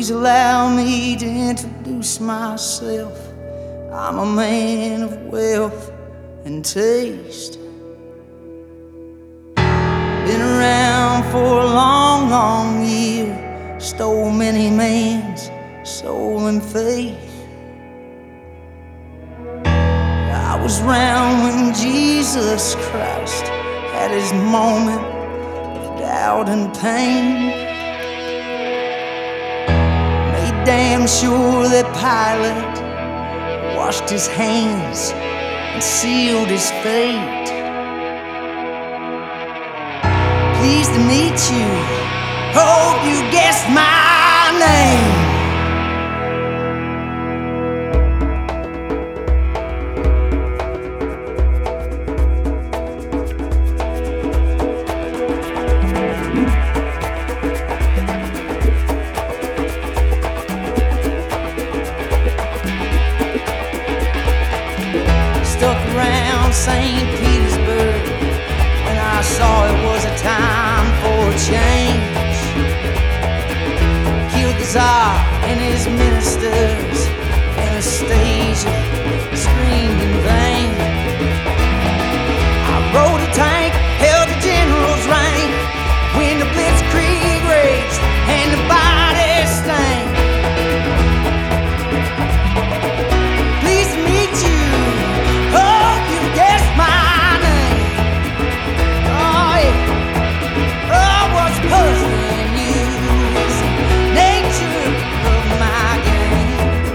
Please allow me to introduce myself. I'm a man of wealth and taste. Been around for a long, long year. Stole many man's soul and faith. I was round when Jesus Christ had his moment of doubt and pain. Made damn sure that Pilate washed his hands and sealed his fate. Pleased to meet you, hope you guessed my name. Stuck around St. Petersburg when I saw it was a time for a change. Killed the Tsar and his ministers. Anastasia screamed in vain. I rode a tank, held the general's rank when the blitzkrieg raged and the bodies stank. Pleased to meet you, hope you guessed my name. Oh yeah, oh what's puzzling you is the nature of my game.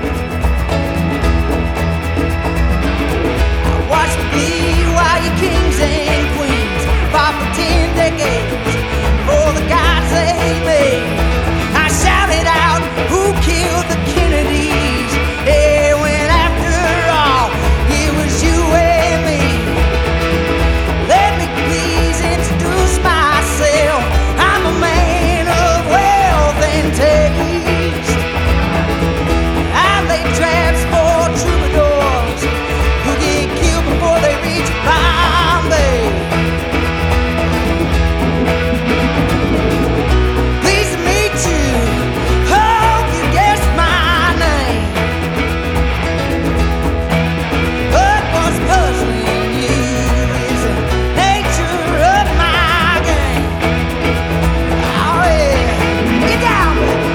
I watched the BYU kings and queens fight for 10 decades for the gods they made. I shouted out, who killed the Kennedys? Yeah, when after all, it was you and me. Let me please introduce myself. I'm a man of wealth and taste. I lay traps for troubadours who get killed before they reach Bombay. Pleased to meet you, hope you guessed my name. But what's puzzling you is the nature of my game. Oh yeah, get down, baby.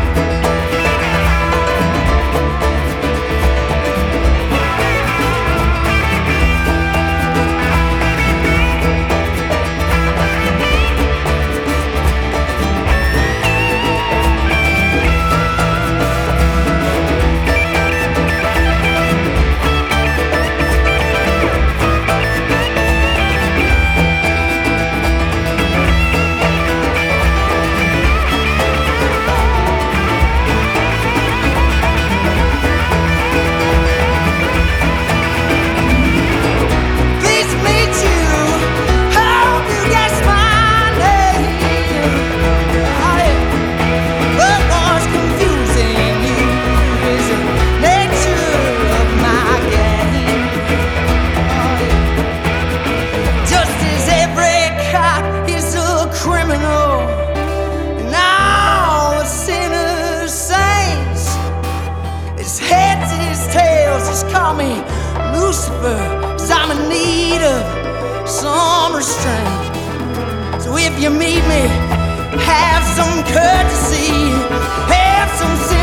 Pleased to meet you, hope you guessed my name. Oh yeah, but what's confusing you is the nature of my game. Oh yeah, just as every cop is a criminal and all the sinners saints, his heads, his tails, just call me Lucifer, 'cause I'm in need of some restraint. So if you meet me, have some courtesy, have some sympathy.